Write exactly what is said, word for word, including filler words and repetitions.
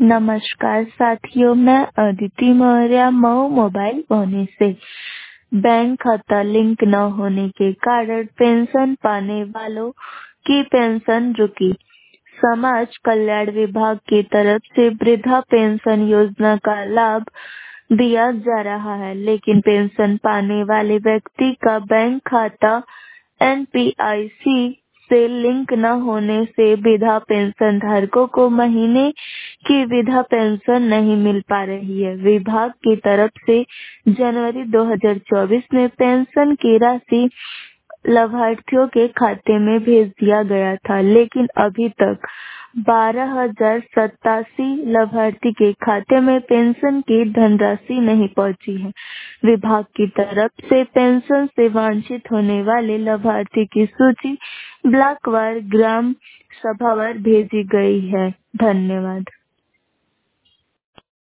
नमस्कार साथियों, मैं अदिति मौर्य मऊ मोबाइल पहुंचे से। बैंक खाता लिंक न होने के कारण पेंशन पाने वालों की पेंशन रुकी। समाज कल्याण विभाग की तरफ से वृद्धा पेंशन योजना का लाभ दिया जा रहा है, लेकिन पेंशन पाने वाले व्यक्ति का बैंक खाता एन पी आई सी से लिंक न होने से वृद्धा पेंशन धारकों को महीने की वृद्धा पेंशन नहीं मिल पा रही है। विभाग की तरफ से जनवरी दो हज़ार चौबीस में पेंशन की राशि लाभार्थियों के खाते में भेज दिया गया था, लेकिन अभी तक बारह हजार सतासी लाभार्थी के खाते में पेंशन की धनराशि नहीं पहुंची है। विभाग की तरफ से पेंशन से वंचित होने वाले लाभार्थी की सूची ब्लॉकवार ग्राम सभावार भेजी गई है। धन्यवाद।